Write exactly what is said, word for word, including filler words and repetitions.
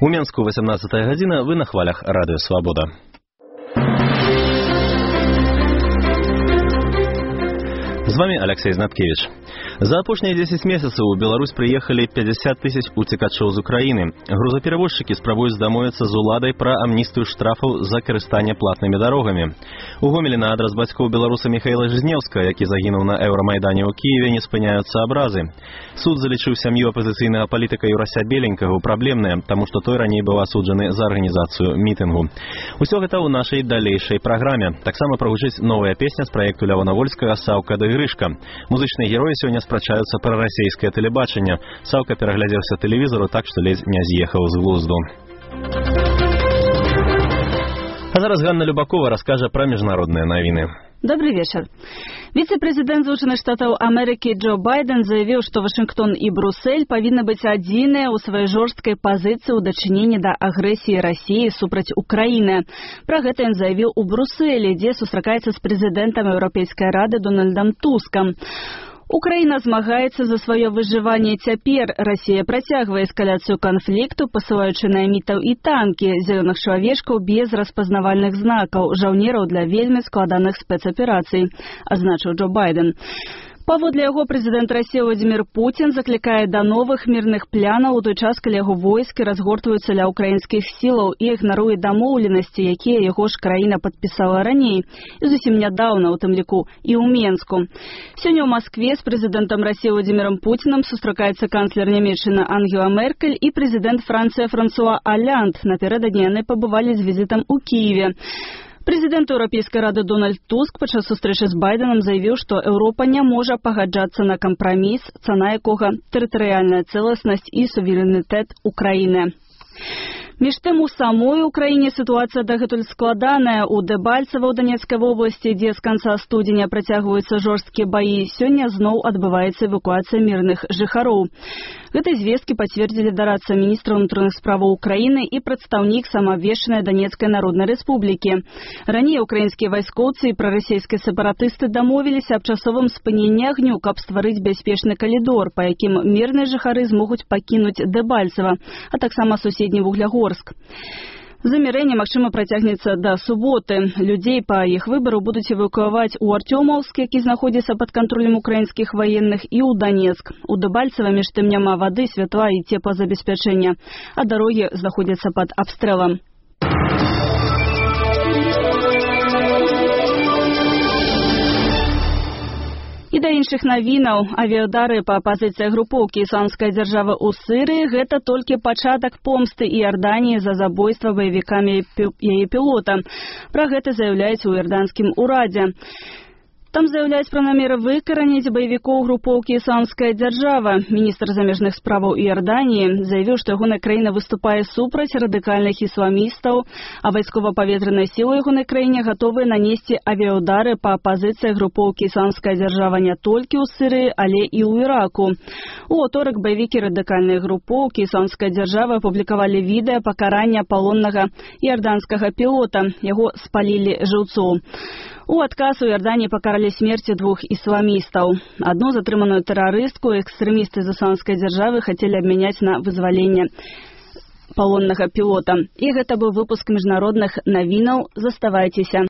У Менску восемнадцатая гадзіна, вы на хвалях Радыё Свабода. З вами Алексей Знаткевич. За апошнія дзесяць месяцаў у Беларусь прыехалі пятьдесят тысяч уцекачоў з Украіны. Грузаперавозчыкі спрабуюць дамовіцца з уладай пра амністыю штрафаў за карыстанне платнымі дарогамі. У Гомелі на адрас бацькоў беларуса Михаила Жизневска, які загінуў на Еўрамайдане ў Кіеве, не спыняюцца абразы. Суд залічыў сям'ю апазіцыйнага палітыка Юрася Беленькага ў праблемнае, таму што той раней быў асуджаны за арганізацыю мітынгу. Усё гэта ў нашай далейшай праграме. Таксама прагучыць новая песня з праекту Лявона Вольскага «Саўка да Грышка». Музычныя героі сёння спрачаюцца пра расійскае тэлебачанне. Саўка пераглядзеўся тэлевізору так, што ледзь не з'ехаў з глузду. А зараз Ганна Любакова раскажа пра міжнародныя навіны. Добрый вечер. Вице-президент Соединенных Штатов Америки Джо Байден заявил, что Вашингтон и Брюссель повинны быть адзіныя ў сваёй жорсткай пазіцыі ў дачыненні да агрэсіі России супраць Украины. Про гэта ён заявил у Брюсселе, дзе сустракаецца з прэзідэнтам Еўрапейскай рады Дональдом Тускам. Украина змагаецца за свое выжыванне цяпер. Россия працягвае эскаляцыю канфлікту, пасылаючы наймітаў і танкі, зялёных чалавечкаў без распазнавальных знакаў, жаўнераў для вельмі складаных спецаперацый, азначыў Джо Байден. Паводле яго, прэзідэнт Расіі Владзімір Пуцін заклікае да новых мірных плянаў у той час, калі яго войскі разгортваюцца ля ўкраінскіх сілаў і ігнаруе дамоўленасці, якія яго ж краіна падпісала раней, і зусім нядаўна, у тым ліку і ў Менску. Сёння ў Маскве з прэзідэнтам Расіі Владзімірам Пуцінам сустракаецца канцлер Нямецчыны Ангела Меркель і прэзідэнт Францыі Франсуа Олянд. Напярэдадні яны пабывалі з візітам у Кіеве. Президент Еўрапейскай рады Дональд Туск падчас сустрэчы з Байденом заявіў, што Еўропа не можа пагаджацца на кампраміс, цана якога тэрытарыяльная цэласнасць і суверэнітэт Украіны. Між тым, у самой Украіне сітуацыя дагэтуль складаная. У Дэбальцева ў Данецкай вобласці, дзе з канца студзеня працягваюцца жорсткія баі, сёння зноў адбываецца эвакуацыя мірных жыхароў. Гэтай звесткі пацвердзілі дарадца міністра ўнутраных справаў Украіны і прадстаўнік самаабвешчанай Данецкай народнай рэспублікі. Раней украінскія вайскоўцы і прарасійскія сепаратысты дамовіліся аб часовым спыненні агню, каб стварыць бяспечны калідор, па якім мірныя жыхары змогуць пакінуць Дэбальцева, а таксама суседні Вуглягорск. Замірэнне, магчыма, працягнецца да суботы. Людзей па іх выбару будуць эвакуаваць у Артёмаўск, які знаходзіцца пад кантролем украінскіх ваенных, і ў Данецк. У Дэбальцева між тым няма вады, святла і цеплазабеспячэння, а дарогі знаходзяцца пад абстрэлам. І да іншых навінаў. Авіядары па пазіцыях групоўкі ісламскай дзяржавы ў Сырыі – гэта толькі пачатак помсты Іорданіі за забойства баевікамі яе пілота. Пра гэта заяўляюць у іорданскім урадзе. Там заяўляюць пра намеры выкараніць баевікоў групоўкі ісламская дзяржава. Міністр замежных справаў Іорданіі заявіў, што ягоная краіна выступае супраць радыкальных ісламістаў, а вайскова-паветраныя сілы ягонай краіне гатовыя нанесці авіяўдары па пазіцыях групоўкі ісламская дзяржава не толькі ў Сырыі, але і ў Іраку. У аўторак баевікі радыкальнай групоўкі ісламская дзяржава апублікавалі відэа пакарання палоннага іорданскага пілота. Яго спалілі жыўцоў. У адказ у Іорданіі пакаралі смерці двух ісламістаў. Адну затрыманую тэрарыстку экстрэмісты з ісламскай дзяржавы хацелі абмяняць на вызваленне палоннага пілота. І гэта быў выпуск міжнародных навінаў. Заставайцеся.